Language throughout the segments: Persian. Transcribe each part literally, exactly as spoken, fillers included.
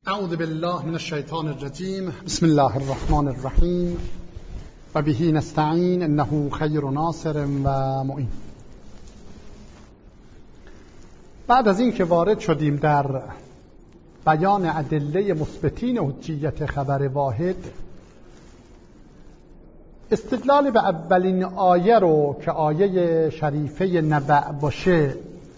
اعوذ بالله من الشیطان الرجیم. بسم الله الرحمن الرحیم و به نستعین انه خیر ناصر و معین. بعد از این که وارد شدیم در بیان ادله مثبتین حجیت خبر واحد، استدلال به اولین آیه رو که آیه شریفه نبأ باشه،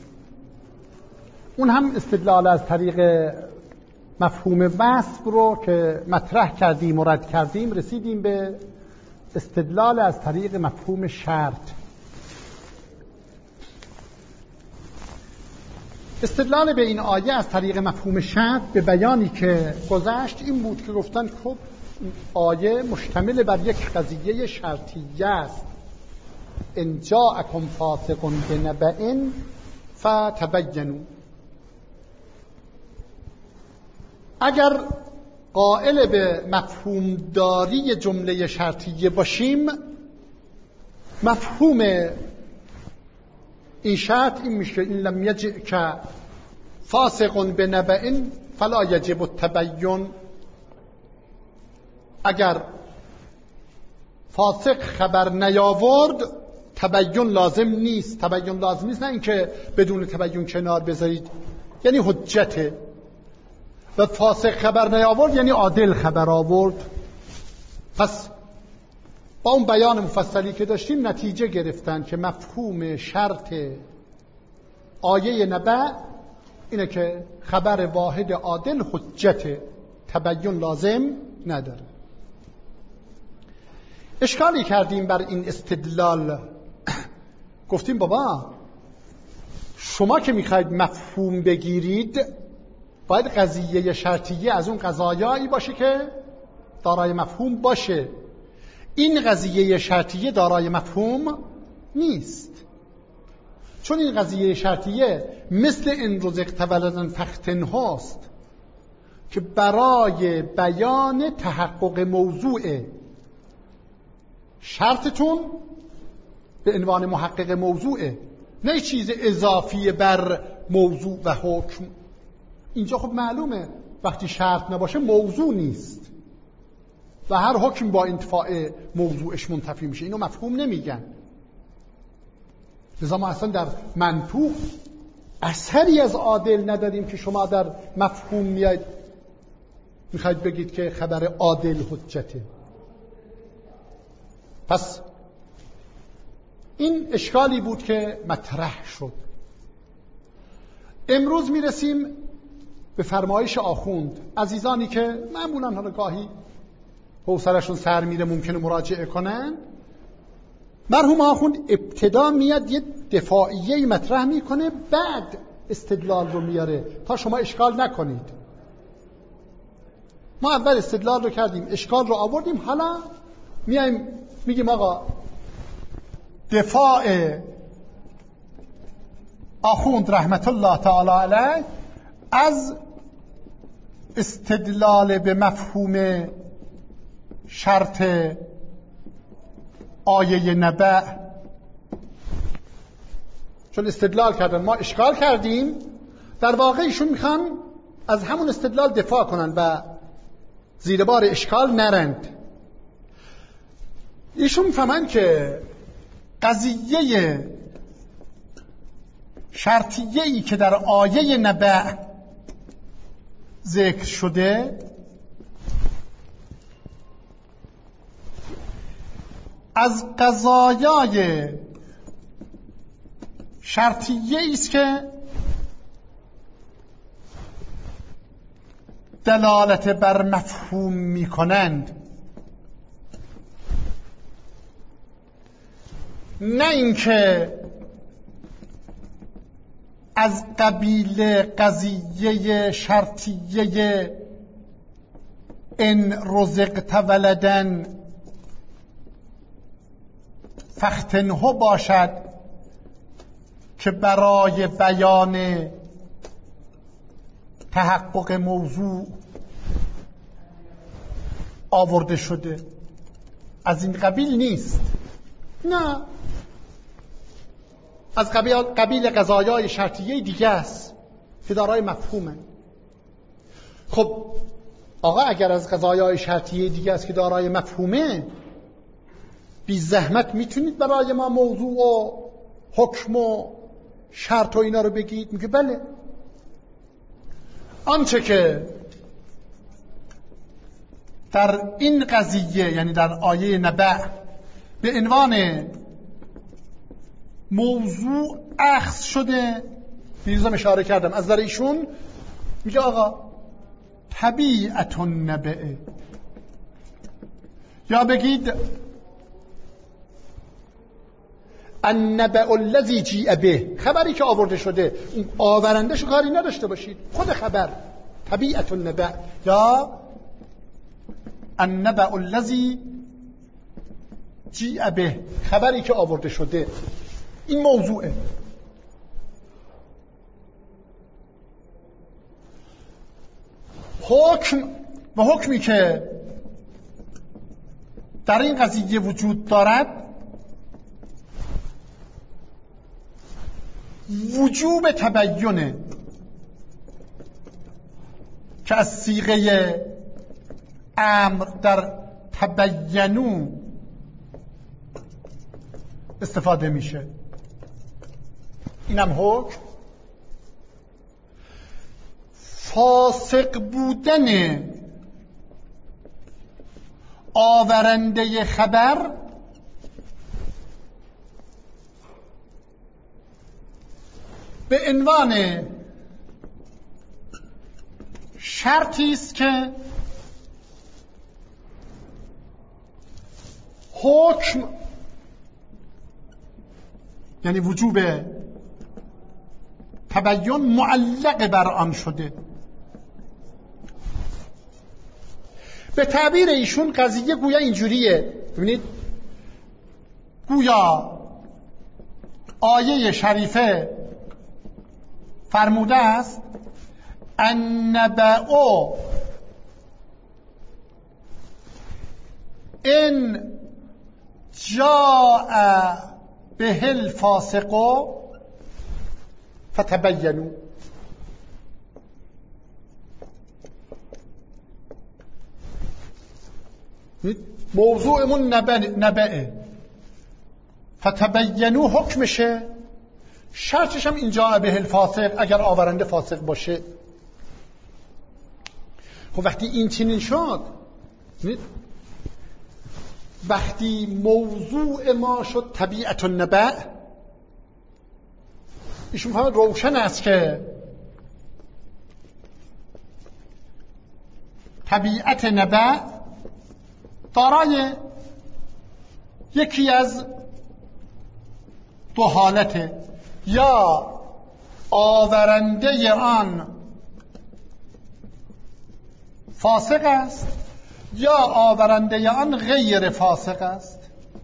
اون هم استدلال از طریق مفهوم وصف رو که مطرح کردیم و رد کردیم، رسیدیم به استدلال از طریق مفهوم شرط. استدلال به این آیه از طریق مفهوم شرط به بیانی که گذشت این بود که گفتن خب آیه مشتمل بر یک قضیه شرطیه است. ان جاءکم فاسق بنبأ فتبینوا. اگر قائل به مفهوم داری جمله شرطیه باشیم، مفهوم این شرط این میشه: این لم یجئک فاسق بنبأ فلا یجب التبین. اگر فاسق خبر نیاورد تبین لازم نیست. تبین لازم نیست نه اینکه بدون تبین کنار بذارید، یعنی حجته. و فاسق خبر نیاورد یعنی عادل خبر آورد. پس با اون بیان مفصلی که داشتیم نتیجه گرفتن که مفهوم شرط آیه نبأ اینه که خبر واحد عادل حجته، تبین لازم نداره. اشکالی کردیم بر این استدلال، گفتیم بابا شما که میخواید مفهوم بگیرید باید قضیه شرطیه از اون قضایایی باشه که دارای مفهوم باشه. این قضیه شرطیه دارای مفهوم نیست، چون این قضیه شرطیه مثل ان رزقت ولدا فاختنه است که برای بیان تحقق موضوع شرطتون به عنوان محقق موضوعه، نه چیز اضافی بر موضوع و حکم. اینجا خب معلومه وقتی شرط نباشه موضوع نیست و هر حکم با انتفاع موضوعش منتفی میشه. اینو مفهوم نمیگن. لذا ما اصلا در منطوق اثری از عادل نداریم که شما در مفهوم میاید میخواید بگید که خبر عادل حجته. پس این اشکالی بود که مطرح شد. امروز میرسیم به فرمایش آخوند. عزیزانی که معمولا حالا گاهی حوصله‌شون سر میره ممکنه مراجعه کنن، مرحوم آخوند ابتدا میاد یه دفاعیه مطرح میکنه، بعد استدلال رو میاره تا شما اشکال نکنید. ما اول استدلال رو کردیم، اشکال رو آوردیم، حالا میایم میگیم آقا دفاع آخوند رحمت الله تعالی علیه از استدلال به مفهوم شرط آیه نبأ، چون استدلال کردن ما اشکال کردیم، در واقع ایشون میخوان از همون استدلال دفاع کنن و زیر بار اشکال نرند. ایشون میفهمن که قضیه شرطیه‌ای که در آیه نبأ ذکر شده از قضایای شرطیه‌ای است که دلالت بر مفهوم می‌کنند، نه اینکه از قبیل قضیه شرطیه ان رزقت ولدا فاختنه باشد که برای بیان تحقق موضوع آورده شده. از این قبیل نیست، نه، از قبیل قبیل قضایای شرطیه دیگه است که دارای مفهومه. خب آقا اگر از قضایای شرطیه دیگه است که دارای مفهومه، بی زحمت میتونید برای ما موضوع و حکم و شرط و اینا رو بگید؟ میگه بله. آنچه که در این قضیه، یعنی در آیه نبأ، به عنوان موضوع اخذ شده، دیروزم اشاره کردم از در ایشون، میگه آقا طبیعت النبأ، یا بگید النبأ الذی جیء به، خبری که آورده شده، اون آورندهشو کاری نداشته باشید، خود خبر طبیعت النبأ، یا النبأ الذی جیء به، خبری که آورده شده. این موضوعه. حکم و حکمی که در این قضیه وجود دارد، وجوب تبینه که از صیغه امر در تبینو استفاده میشه. اینم حکم. فاسق بودن آورنده خبر به عنوان شرطی است که حکم، یعنی وجوب تبین، معلق بر آن شده. به تعبیر ایشون قضیه گویا اینجوریه، ببینید، گویا آیه شریفه فرموده است النبأ ان جاء به الفاسق فتبینوا. موضوعمون نبأه، فتبینوا حکمشه، شرطش هم اینجا به الفاسق، اگر آورنده فاسق باشه. خب وقتی این چنین شد، وقتی موضوع ما شد طبیعت النبأ، ایشون فهمد روشن است که طبیعت نبأ دارای یکی از دو حالته، یا آورنده آن فاسق است یا آورنده آن غیر فاسق است.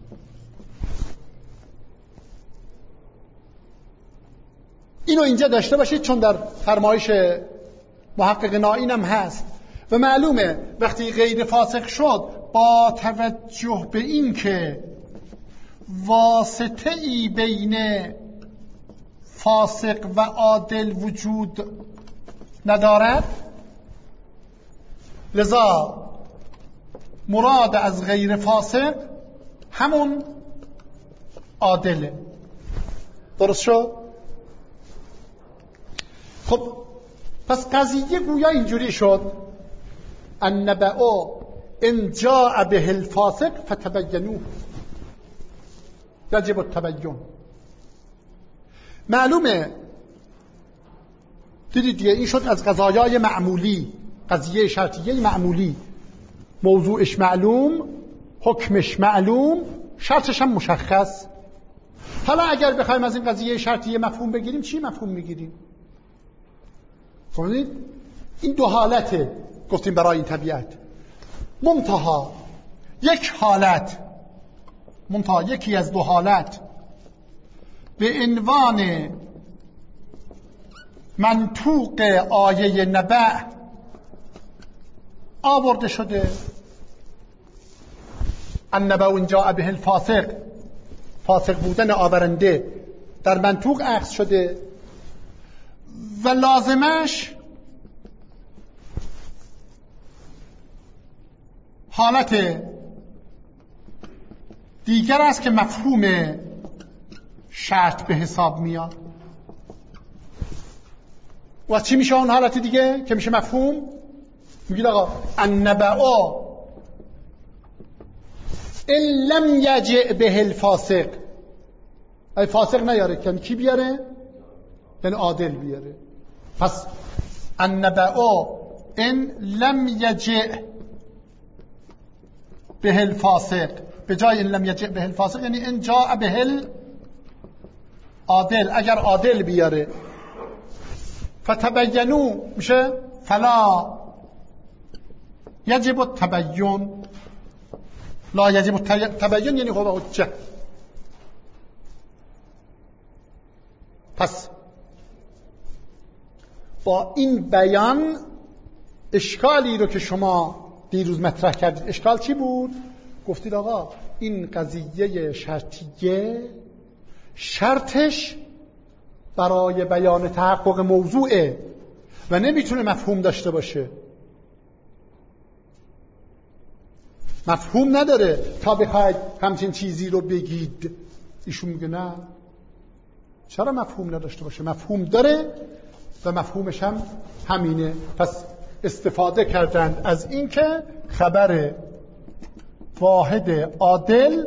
اینو اینجا داشته باشید، چون در فرمایش محقق نائین هم هست و معلومه وقتی غیر فاسق شد، با توجه به این که واسطه ای بین فاسق و عادل وجود ندارد، لذا مراد از غیر فاسق همون عادله. درست شد؟ خب پس قضیه گویا اینجوری شد النبأ ان جاء به الفاسق فتبینوه، یجب التبین. معلومه، دیدید دیگه، این شد از قضایای معمولی، قضیه شرطیه معمولی، موضوعش معلوم، حکمش معلوم، شرطش هم مشخص. حالا اگر بخوایم از این قضیه شرطیه مفهوم بگیریم، چی مفهوم میگیریم؟ فهمیدید؟ این دو حالته گفتیم برای این طبیعت. منتها یک حالت، منتها یکی از دو حالت به عنوان منطوق آیه نبأ آورده شده. النبأ ان جاء به الفاسق، فاسق بودن آورنده در منطوق اخذ شده و لازمش حالت دیگر است که مفهوم شرط به حساب میاد. و چی میشه اون حالت دیگه که میشه مفهوم؟ میگید آقا النبأ ان لم یجئ به الفاسق، ای فاسق نیاره یعنی کی بیاره؟ یعنی عادل بیاره. پس النبأ ان لم یجئ به الفاسق، به جای ان لم یجئ به الفاسق یعنی ان جاء به العادل، اگر عادل بیاره. فتبینوا میشه فلا یجب التبین، لا یجب التبین یعنی هو حجه. پس با این بیان اشکالی رو که شما دیروز مطرح کردید، اشکال چی بود؟ گفتید آقا این قضیه شرطیه شرطش برای بیان تحقق موضوعه و نمیتونه مفهوم داشته باشه، مفهوم نداره تا بخواید همچین چیزی رو بگید. ایشون میگه نه، چرا مفهوم نداشته باشه؟ مفهوم داره و مفهومش هم همینه. پس استفاده کردند از این که خبر واحد عادل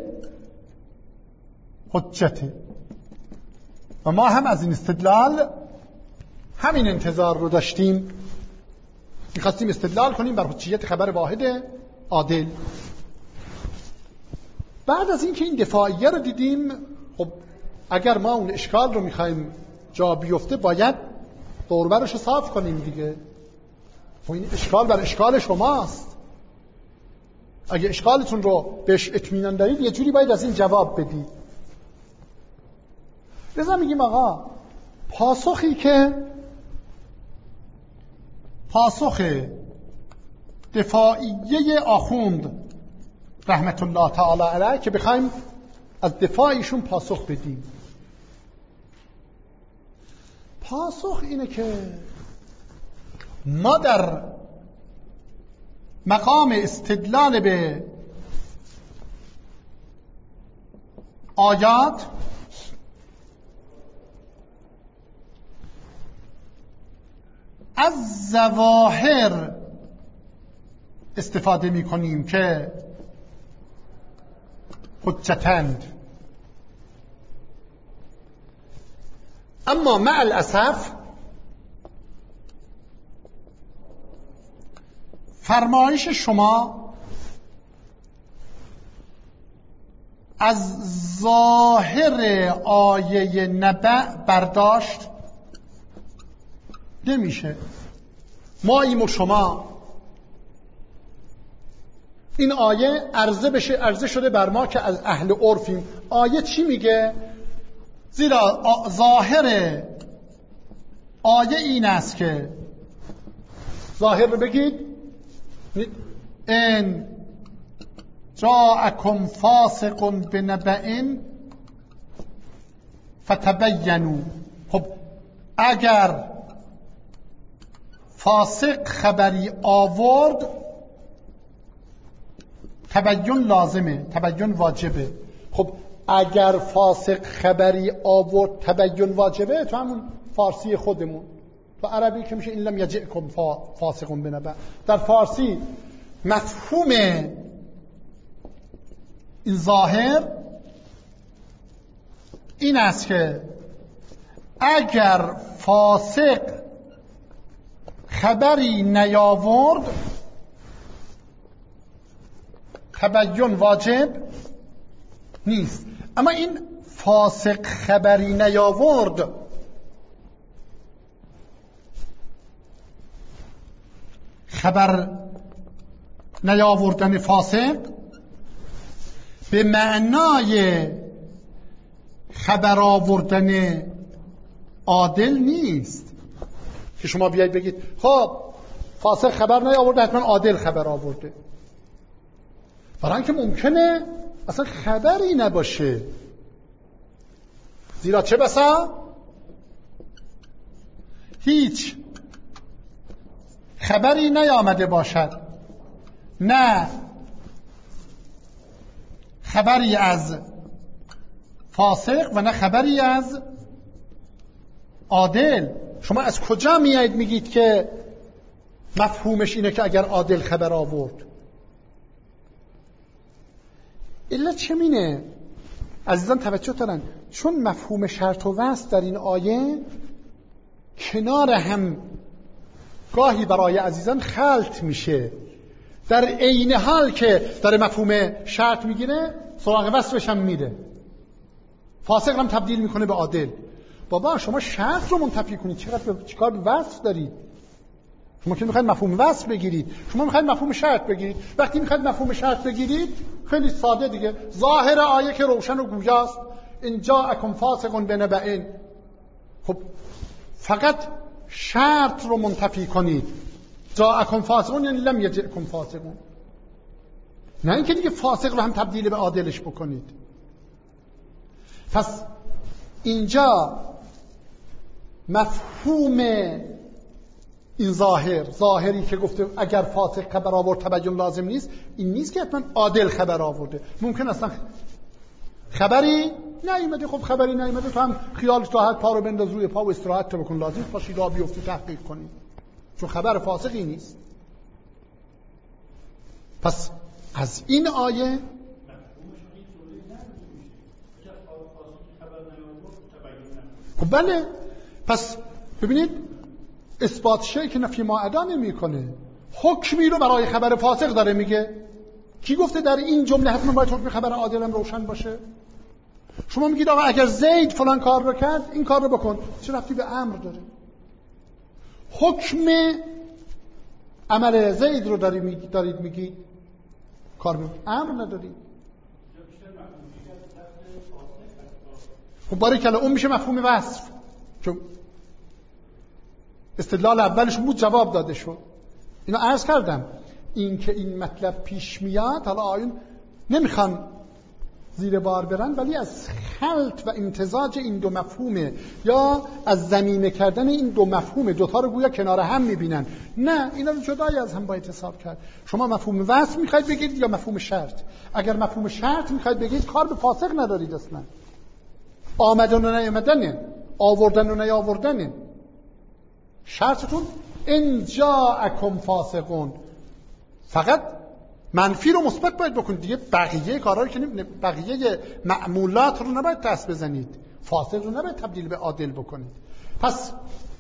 حجته و ما هم از این استدلال همین انتظار رو داشتیم، می‌خواستیم استدلال کنیم بر حجیت خبر واحد عادل. بعد از اینکه این دفاعیه رو دیدیم، خب اگر ما اون اشکال رو می‌خوایم جا بیفته باید دور و برش رو صاف کنیم دیگه. خب این اشکال بر اشکال شماست، اگه اشکالتون رو بهش اطمینان دارید یه جوری باید از این جواب بدید. لذا میگیم آقا پاسخی که پاسخ دفاعیه آخوند رحمت الله تعالی علیه که بخوایم از دفاعیشون پاسخ بدیم، پاسخ اینه که ما در مقام استدلال به آیات از ظواهر استفاده می کنیم که حجتند، اما مع الاسف فرمایش شما از ظاهر آیه نبأ برداشت نمیشه. ما ایم و شما این آیه عرضه بشه، عرضه شده بر ما که از اهل عرفیم. آیه چی میگه؟ زیرا ظاهر آیه این است که ظاهر رو بگید ان جاءکم فاسق بنبأ فتبینوا. خب اگر فاسق خبری آورد تبین لازمه، تبین واجبه. خب اگر فاسق خبری آورد تبین واجبه، تو همون فارسی خودمون، تو عربی که میشه این لم یجئکم فاسق بنبأ، در فارسی مفهوم این ظاهر این است که اگر فاسق خبری نیاورد تبین واجب نیست. اما این فاسق خبری نیاورد خبر نیاوردن فاسق به معنای خبر آوردن عادل نیست که شما بیایید بگید خب فاسق خبر نیاورده حتما عادل خبر آورده، برای اینکه ممکنه اصلا خبری نباشه. زیرا چه بسا هیچ خبری نیامده باشد، نه خبری از فاسق و نه خبری از عادل. شما از کجا میایید میگید که مفهومش اینه که اگر عادل خبر آورد؟ الا چه مینه؟ عزیزان توجه دارن، چون مفهوم شرط و وصل در این آیه کنار هم گاهی برای عزیزان خلط میشه، در عین حال که داره مفهوم شرط میگیره سراغ وصفش هم میره، فاسق هم تبدیل میکنه به عادل. بابا شما شرط رو منتفی کنید، چقدر چیکار به وصف دارید؟ شما که میخواید مفهوم وصف بگیرید، شما میخواید مفهوم شرط بگیرید. وقتی میخواید مفهوم شرط بگیرید خیلی ساده دیگه، ظاهر آیه که روشن و گویاست، ان جاءکم فاسق بنبأ. خب فقط شرط رو منتفی کنید. جاءکم فاسقون یعنی لم یجئکم فاسقون، نه اینکه دیگه فاسق رو هم تبدیل به عادلش بکنید. پس اینجا مفهوم این ظاهر، ظاهری که گفته اگر فاسق خبر آورد تبین لازم نیست، این نیست که حتما عادل خبر آورده. ممکن اصلا خبری نیومده، خب خبری نیومده تو هم خیالت راحت پا رو بنداز روی پا و استراحت تو بکن، لازم پاشی راه بیفتی تحقیق کنی، چون خبر فاسقی نیست. پس از این آیه خب بله، پس ببینید اثبات شیء که نفی ما ادا نمیکنه، حکمی رو برای خبر فاسق داره میگه. کی گفته در این جمله حتما باید حکم خبر عادل هم روشن باشه؟ شما میگید آقا اگر زید فلان کار رو کرد این کار رو بکن، چه ربطی به امر داره؟ حکم عمل زید رو دارید میگید، کار به امر ندارید. خب باریکلا اون میشه مفهوم وصف، چون استدلال اولشون بود جواب داده شد. اینو عرض کردم، این که این مطلب پیش میاد، حالا آیون نمیخوان زیر بار برن، ولی از خلط و امتزاج این دو مفهومه یا از ضمیمه کردن این دو مفهومه، دوتا رو گویا کنار هم میبینن. نه، اینا رو جدای از هم باید حساب کرد. شما مفهوم وصف میخواید بگید یا مفهوم شرط؟ اگر مفهوم شرط میخواید بگید کار به فاسق ندارید اصلا، آمدن و نیامدنه، آوردن و نیاوردنه. شرطتون ان جاءکم فاسقون، فقط منفی رو مثبت باید بکنید دیگه. بقیه کارا رو که بقیه معمولات رو نباید دست بزنید، فاسق رو نباید تبدیل به عادل بکنید. پس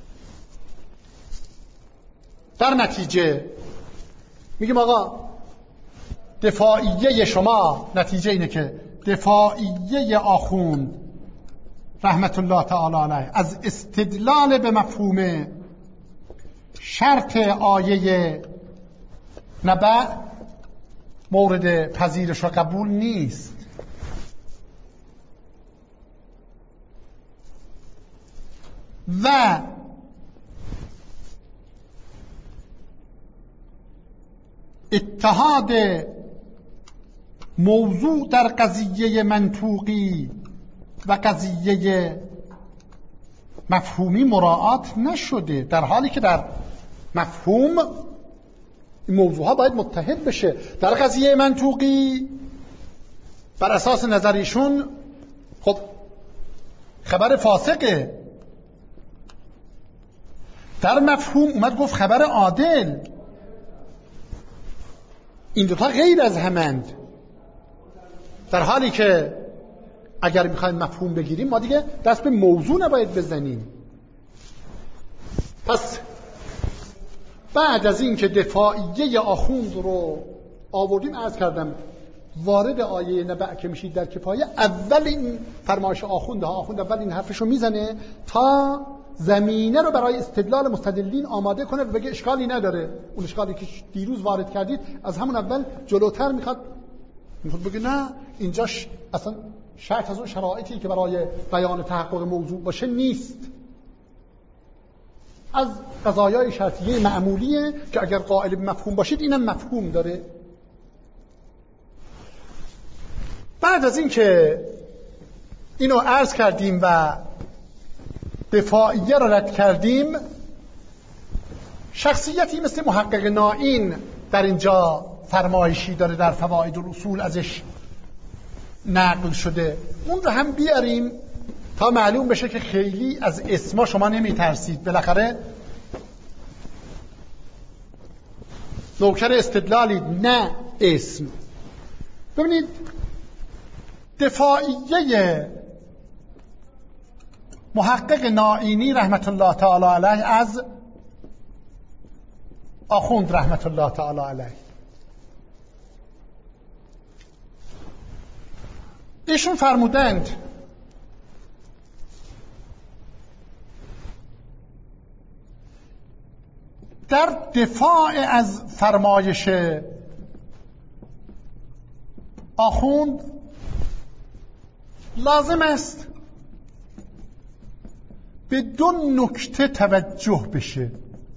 در نتیجه میگیم آقا دفاعیه شما، نتیجه اینه که دفاعیه آخوند رحمت الله تعالی علیه از استدلال به مفهوم شرط آیه نبأ مورد پذیرش و قبول نیست. و اتحاد موضوع در قضیه منطوقی و قضیه مفهومی مراعات نشده، در حالی که در مفهوم این موضوع ها باید متحد بشه. در قضیه منطوقی بر اساس نظریشون خب خبر فاسقه، در مفهوم اومد گفت خبر عادل. این دوتا غیر از همند، در حالی که اگر میخوایم مفهوم بگیریم ما دیگه دست به موضوع نباید بزنیم. پس بعد از این که دفاعیه آخوند رو آوردیم، عرض کردم وارد آیه نبأ که میشید در کفایه، اول این فرمایش آخوند ها، آخوند اول این حرفشو میزنه تا زمینه رو برای استدلال مستدلین آماده کنه و بگه اشکالی نداره. اون اشکالی که دیروز وارد کردید از همون اول جلوتر میخواد میخواد بگه نه اینجاش اصلا شرط از اون شرایطی که برای بیان تحقق موضوع باشه نیست، از قضایای شرطیه معمولیه که اگر قائل به مفهوم باشید اینم مفهوم داره. بعد از این که اینو عرض کردیم و دفاعیه را رد کردیم، شخصیتی مثل محقق نائین در اینجا فرمایشی داره در فواید الاصول ازش نقل شده اون رو هم بیاریم تا معلوم بشه که خیلی از اسما شما نمیترسید. بالاخره نوکر استدلالید نه اسم. ببینید دفاعیه محقق نائینی رحمت الله تعالی علیه از آخوند رحمت الله تعالی علیه، ایشون فرمودند در دفاع از فرمایش آخوند لازم است به دو نکته توجه بشه.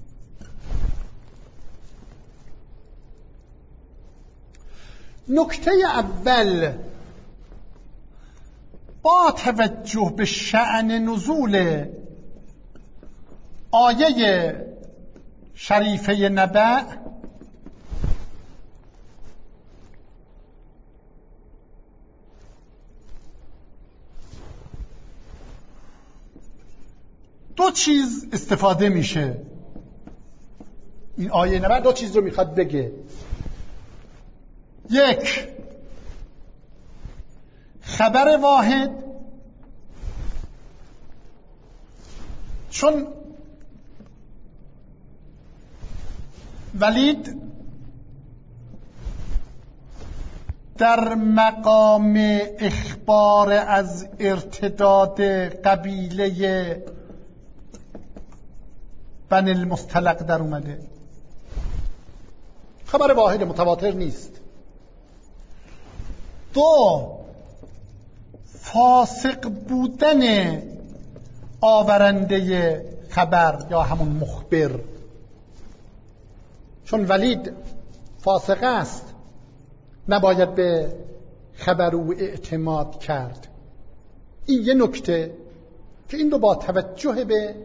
نکته اول، با توجه به شأن نزول آیه شریفه نبأ دو چیز استفاده میشه. این آیه نبأ دو چیز رو میخواد بگه. یک، خبر واحد، چون ولید در مقام اخبار از ارتداد قبیله بنی المصطلق در اومده، خبر واحد متواتر نیست. دو، فاسق بودن آورنده خبر یا همون مخبر، چون ولید فاسق است نباید به خبر او اعتماد کرد. این یه نکته که این رو با توجه به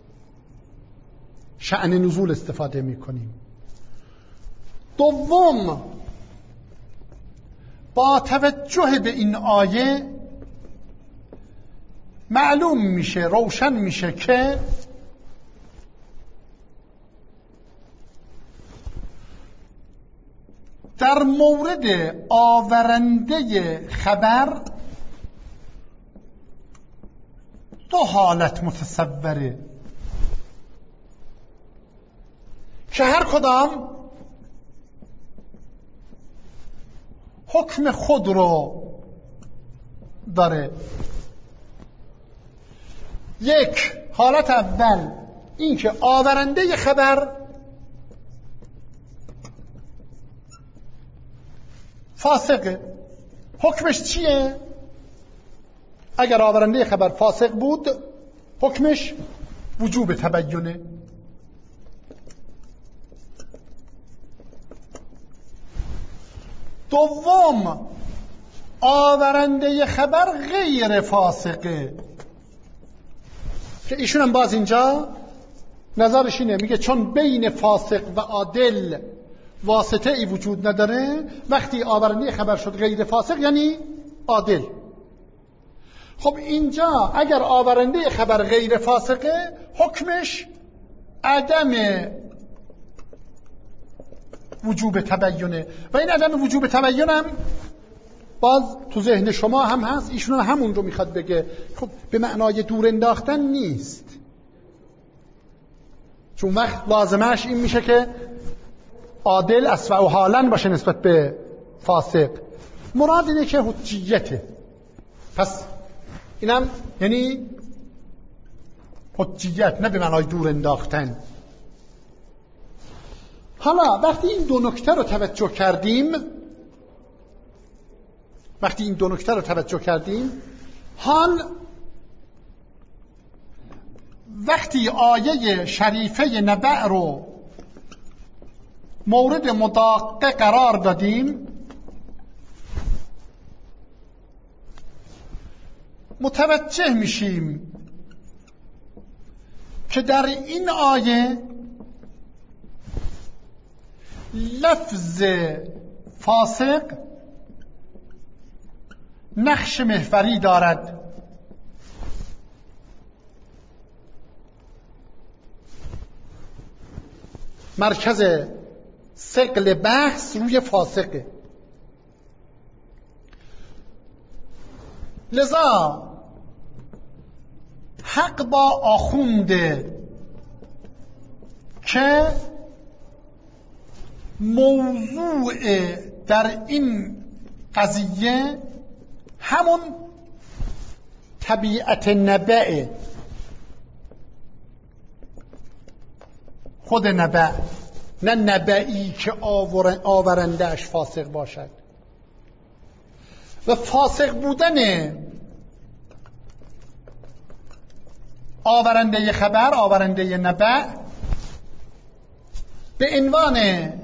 شأن نزول استفاده می کنیم. دوم، با توجه به این آیه معلوم میشه، روشن میشه که در مورد آورنده خبر دو حالت متصوره که هر کدام حکم خود رو داره. یک، حالت اول این که آورنده خبر فاسقه. حکمش چیه؟ اگر آورنده خبر فاسق بود حکمش وجوب تبینه. دوم، آورنده خبر غیر فاسقه، که ایشون هم باز اینجا نظرش اینه، میگه چون بین فاسق و عادل واسطه ای وجود نداره، وقتی آورنده خبر شد غیر فاسق یعنی عادل. خب اینجا اگر آورنده خبر غیر فاسقه حکمش عدم وجوب تبینه، و این عدم وجوب تبین هم باز تو ذهن شما هم هست. ایشون همون رو میخواد بگه. خب به معنای دور انداختن نیست، چون وقت لازمش این میشه که عادل اسوأ و حالا باشه نسبت به فاسق. مراد اینه که حجیته. پس اینم یعنی حجیت، نه به معنای دور انداختن. حالا وقتی این دو نکته رو توجه کردیم وقتی این دو نکته رو توجه کردیم حال وقتی آیه شریفه نبأ رو مورد مداقه قرار دادیم، متوجه میشیم که در این آیه لفظ فاسق نقش محوری دارد. مرکز ثقل بحث روی فاسقه. لذا حق با آخونده که موضوع در این قضیه همون طبیعت نبعه، خود نبع، نه نبعی که آورندهش فاسق باشد. و فاسق بودن آورنده خبر، آورنده نبع، به عنوان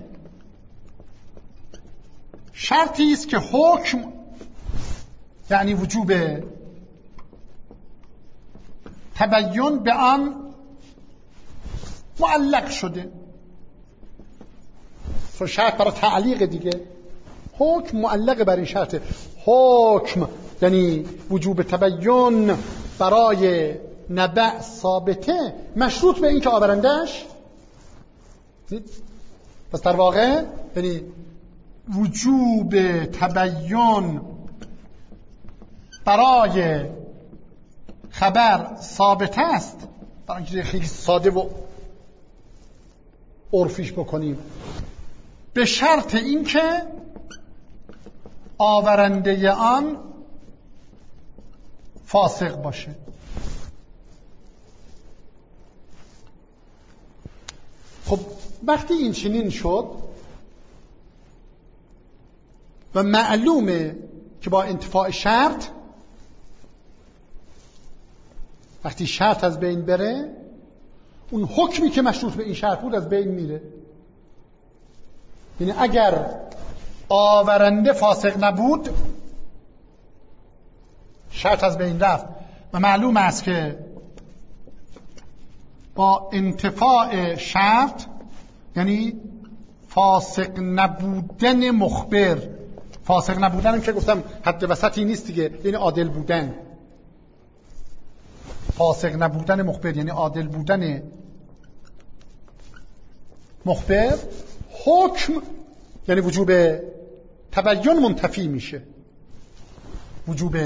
شرطی است که حکم، یعنی وجوب تبیین، به آن معلق شده. تو شرط برای تعلیق دیگه، حکم معلق بر این شرطه. حکم یعنی وجوب تبیین برای نبع ثابته، مشروط به این که آورندهش. پس در واقع یعنی وجوب تبیین برای خبر ثابت است، برای اینکه خیلی ساده و عرفیش بکنیم، به شرط اینکه آورنده آن فاسق باشه. خب وقتی این چنین شد و معلومه که با انتفاع شرط، وقتی شرط از بین بره، اون حکمی که مشروط به این شرط بود از بین میره. یعنی اگر آورنده فاسق نبود، شرط از بین رفت و معلوم است که با انتفاع شرط، یعنی فاسق نبودن مخبر، فاسق نبودن هم که گفتم حد وسطی نیست دیگه، یعنی عادل بودن. فاسق نبودن مخبر یعنی عادل بودن مخبر، حکم یعنی وجوب تبیین منتفی میشه. وجوب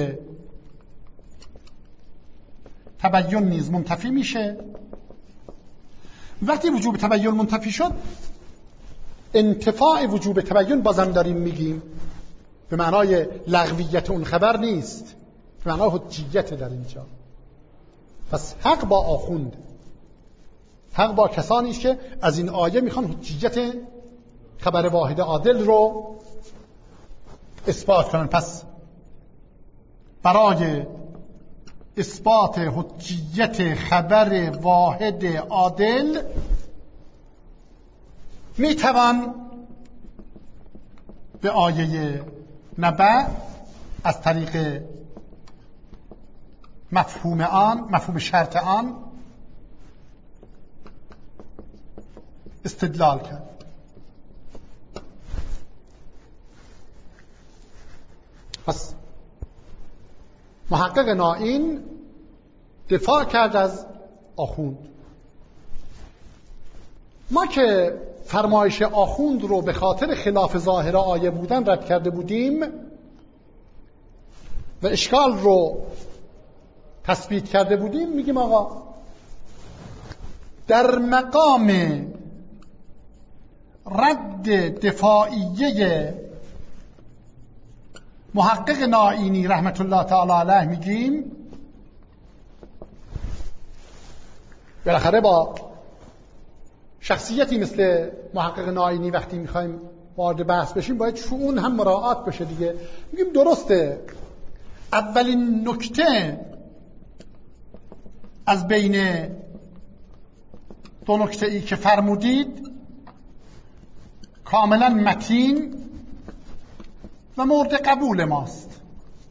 تبیین نیز منتفی میشه. وقتی وجوب تبیین منتفی شد، انتفاع وجوب تبیین بازم داریم میگیم، به معنای لغویت اون خبر نیست، به معنای حجیت در اینجا. پس حق با آخوند، حق با کسانی است که از این آیه میخوان حجیت خبر واحد عادل رو اثبات کنن. پس برای اثبات حجیت خبر واحد عادل میتوان به آیه نبع از طریق مفهوم آن، مفهوم شرط آن استدلال کرد. پس محقق نائین دفاع کرد از آخوند. ما که فرمایش آخوند رو به خاطر خلاف ظاهر آیه بودن رد کرده بودیم و اشکال رو تثبیت کرده بودیم، میگیم آقا در مقام رد دفاعیه محقق نائینی رحمت الله تعالی علیه میگیم بالاخره با شخصیتی مثل محقق نائینی وقتی میخوایم وارد بحث بشیم باید شؤون هم مراعات بشه دیگه. میگیم درسته، اولین نکته از بین دو نکته ای که فرمودید کاملا متین و مورد قبول ماست.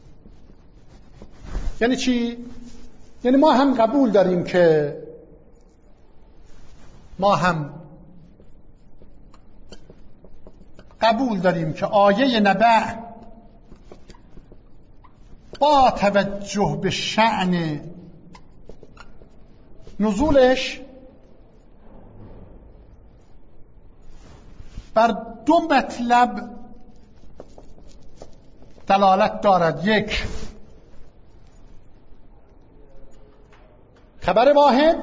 یعنی چی؟ یعنی ما هم قبول داریم که ما هم قبول داریم که آیه نبع با توجه به شأن نزولش بر دو مطلب دلالت دارد. یک، خبر واحد،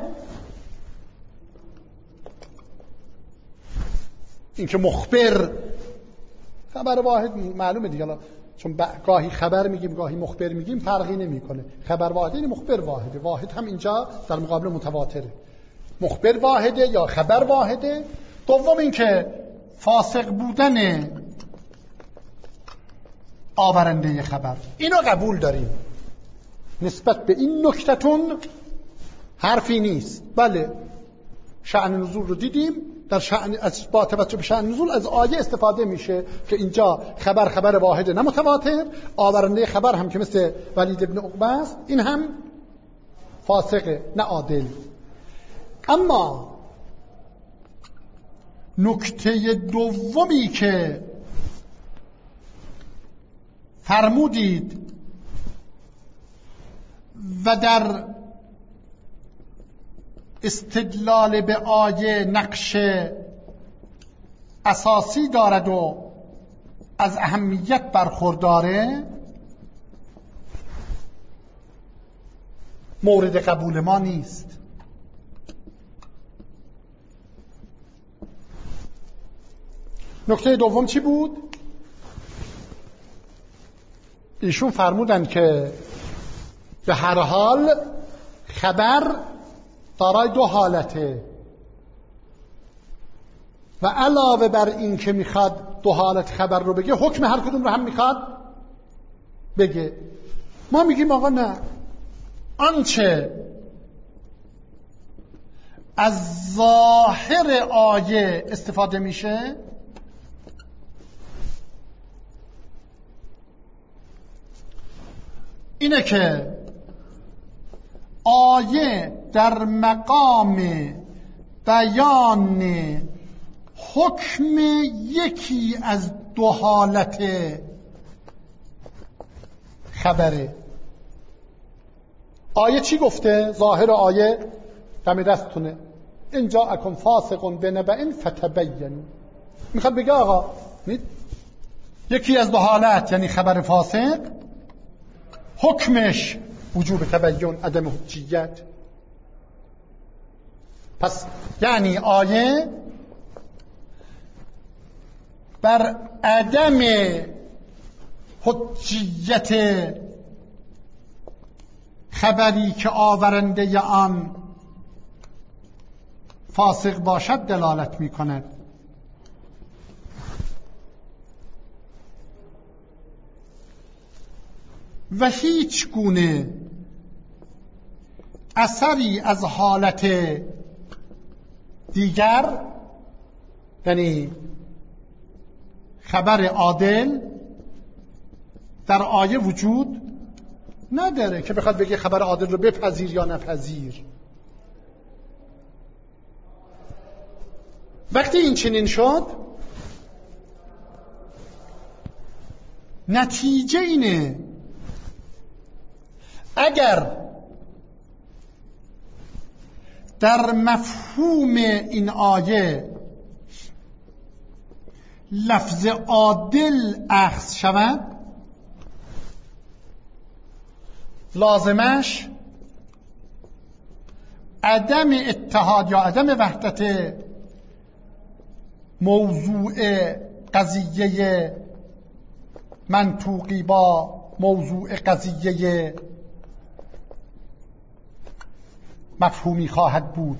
این که مخبر، خبر واحد معلومه دیگه، چون گاهی خبر میگیم گاهی مخبر میگیم فرقی نمیکنه. خبر واحد یعنی مخبر واحده، واحد هم اینجا در مقابل متواتره، مخبر واحده یا خبر واحده. دوم این که فاسق بودن آورنده خبر، اینو قبول داریم. نسبت به این نکتتون حرفی نیست. بله، شأن نزول رو دیدیم، در شأن از با توجه به شأن نزول از آیه استفاده میشه که اینجا خبر خبر واحده نه متواتر، آورنده خبر هم که مثل ولید ابن عقبه است، این هم فاسقه نه عادل. اما نکته دومی که فرمودید و در استدلال به آیه نقش اساسی دارد و از اهمیت برخورداره، مورد قبول ما نیست. نکته دوم چی بود؟ ایشون فرمودن که به هر حال خبر دارای دو حالته و علاوه بر این که میخواد دو حالت خبر رو بگه، حکم هر کدوم رو هم میخواد بگه. ما میگیم آقا نه، آنچه از ظاهر آیه استفاده میشه اینه که آیه در مقام بیان حکم یکی از دو حالت خبره. آیه چی گفته؟ ظاهر آیه دم دستتونه، ان جاءکم فاسق بنبأ فتبینوا. میخواد بگه آقا یکی از دو حالت یعنی خبر فاسق حکمش وجوب تبین، عدم حجیت. پس یعنی آیه بر عدم حجیت خبری که آورنده آن فاسق باشد دلالت می کند. و هیچ گونه اثری از حالت دیگر یعنی خبر عادل در آیه وجود نداره که بخواد بگه خبر عادل رو بپذیر یا نپذیر. وقتی این چنین شد، نتیجه اینه اگر در مفهوم این آیه لفظ عادل اخذ شود، لازمش عدم اتحاد یا عدم وحدت موضوع قضیه منطوقی با موضوع قضیه مفهومی خواهد بود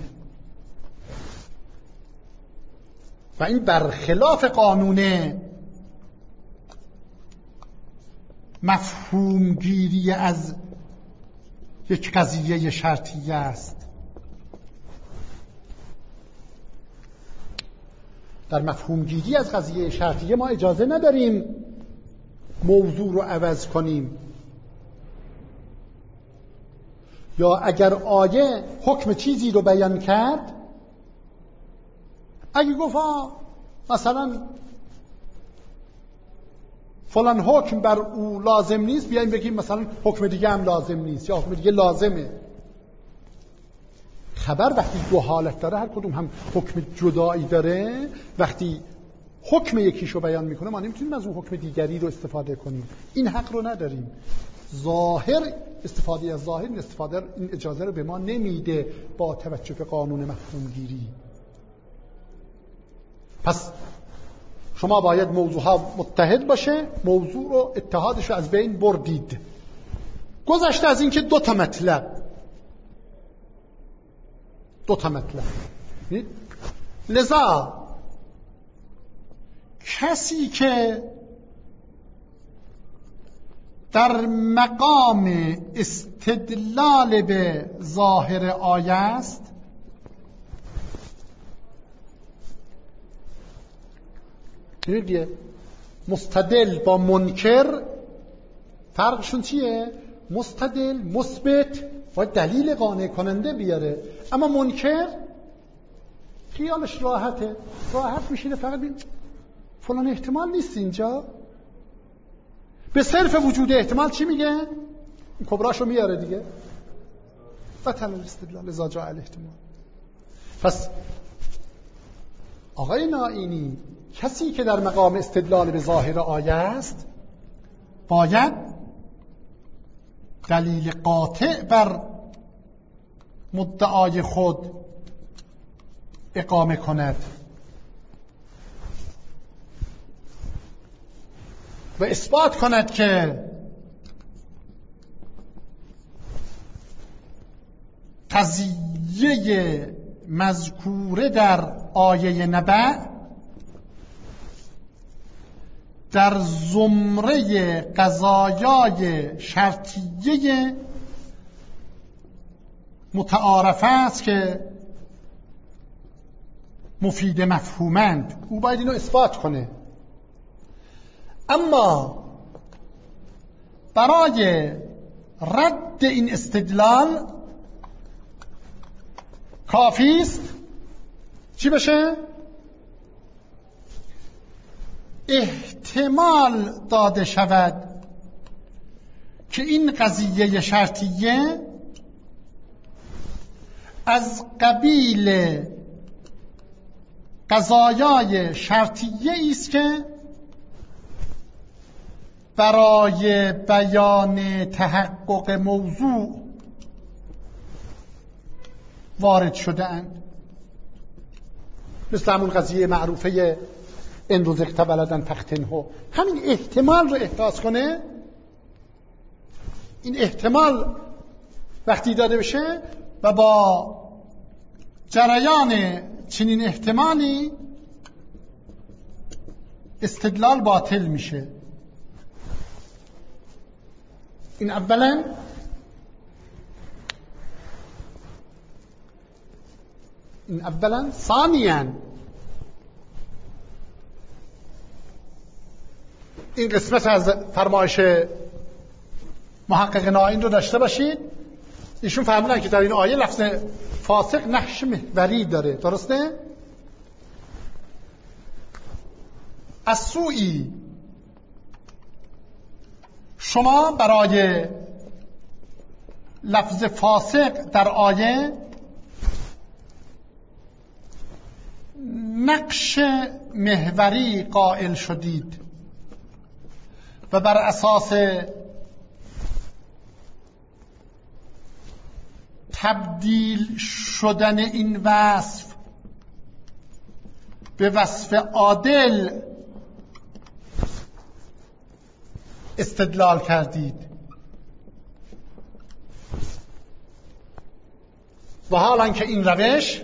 و این برخلاف قانون مفهوم گیری از یک قضیه شرطیه است. در مفهوم گیری از قضیه شرطیه ما اجازه نداریم موضوع رو عوض کنیم، یا اگر آیه حکم چیزی رو بیان کرد، اگه گفت مثلا فلان حکم بر او لازم نیست، بیایم بگیم مثلا حکم دیگه هم لازم نیست یا حکم دیگه لازمه. خبر وقتی دو حالت داره، هر کدوم هم حکم جدایی داره، وقتی حکم یکیشو بیان میکنه ما نمیتونیم از اون حکم دیگری رو استفاده کنیم. این حق رو نداریم. ظاهر، استفاده از ظاهر، این استفاده این اجازه رو به ما نمیده با توجه به قانون مفهوم گیری. پس شما باید موضوعها متحد باشه، موضوع رو اتحادش رو از بین بردید. گذشته از این که دو تا مطلب دو تا مطلب لذا کسی که در مقام استدلال به ظاهر آیه است، دیگه مستدل با منکر فرقشون چیه؟ مستدل مثبت و دلیل قانع کننده بیاره، اما منکر خیالش راحته، راحت میشینه فقط بین فلان احتمال نیست اینجا، به صرف وجود احتمال چی میگه؟ این کبراشو میاره دیگه، بطل الاستدلال اذا جاء الاحتمال. پس آقای نائینی، کسی که در مقام استدلال به ظاهر آیه است باید دلیل قاطع بر مدعای خود اقامه کند و اثبات کند که قضیه مذکوره در آیه نبأ در زمره قضایای شرطیه متعارفه است که مفید مفهومند. او باید اینو اثبات کنه. اما برای رد این استدلال کافی است چی بشه؟ احتمال داده شود که این قضیه شرطیه از قبیل قضایای شرطیه است که برای بیان تحقق موضوع وارد شده اند. مثل همون قضیه معروفه ان رزقت ولدا فاختنه، همین احتمال رو احساس کنه. این احتمال وقتی داده بشه و با جریان چنین احتمالی استدلال باطل میشه. این اولا. این اولا. ثانیاً این قسمت از فرمایش محقق نائین رو داشته باشید. ایشون فهمیدن که در این آیه لفظ فاسق نقش محوری داره، درسته؟ از سوئی شما برای لفظ فاسق در آیه نقش محوری قائل شدید و بر اساس تبدیل شدن این وصف به وصف عادل استدلال کردید و حالا که این روش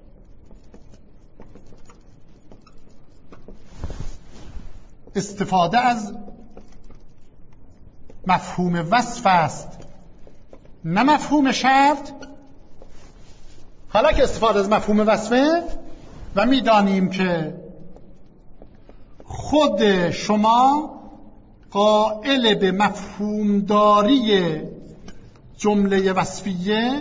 استفاده از مفهوم وصف است نه مفهوم شرط، حالا که استفاده از مفهوم وصفه و میدانیم که خود شما قائل به مفهومداری جمله وصفیه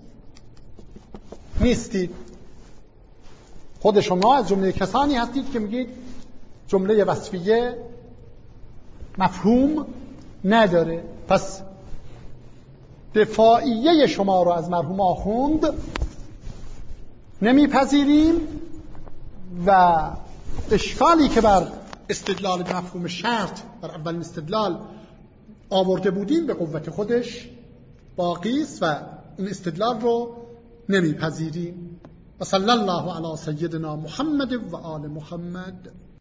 نیستید. خود شما از جمله کسانی هستید که میگید جمله وصفیه مفهوم نداره. پس دفاعیه شما رو از مرحوم آخوند نمیپذیریم و اشکالی که بر استدلال مفهوم شرط بر اولین استدلال آورده بودیم به قوت خودش باقی است و این استدلال رو نمیپذیریم. و صلی الله علی سیدنا محمد و آل محمد.